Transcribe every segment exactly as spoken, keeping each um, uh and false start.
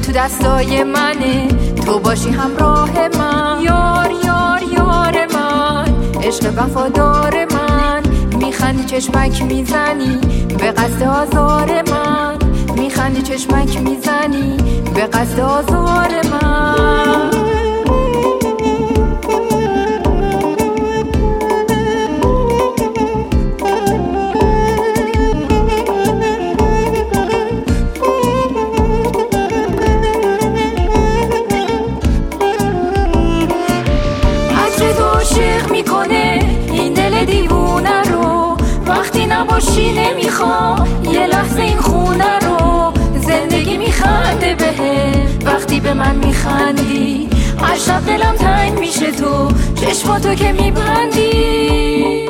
تو دستای منه، تو باشی همراه من. یار یار یار من، عشق وفادار من. میخندی چشمک میزنی به قصد آزار من. میخندی چشمک میزنی به قصد آزار من. عاشق میکنه این دل دیوونه رو، وقتی نباشی نمیخوام یه لحظه این خونه رو. زندگی میخنده بهه وقتی به من میخندی، هر شب دلم تنگ میشه تو چشماتو که میبندی.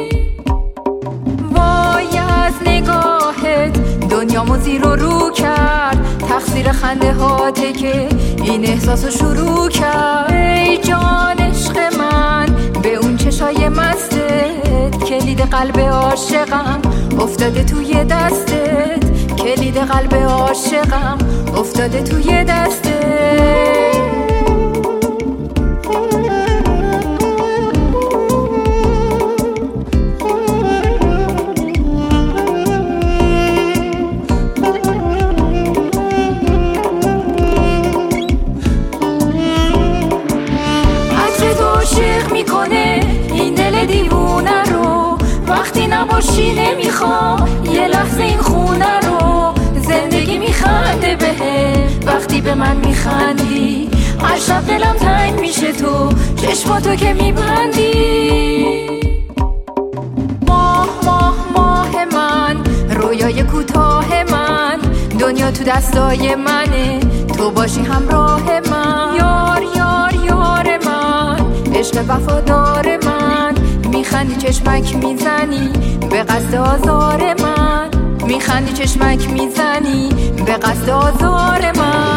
وای از نگاهت دنیامو زیر و رو کرد، تقصیر خنده هاته که این احساسو شروع کرد. ای جان عشق من به اون چشای مستت، کلید قلب عاشقم افتاده توی دستت. کلید قلب عاشقم افتاده توی دستت. عاشق میکنه این دل دیوونه رو، وقتی نباشی نمیخوام یه لحظه این خونه رو. زندگی میخنده بهه وقتی به من میخندی، هر شب دلم تنگ میشه تو چشماتو که میبندی. ماه ماه ماه من، رویای کوتاه من. دنیا تو دستای منه، تو باشی همراه من. یار یار یار من، عشق وفادار من. میخندی چشمک میزنی به قصد آزار من. میخندی چشمک میزنی به قصد آزار من.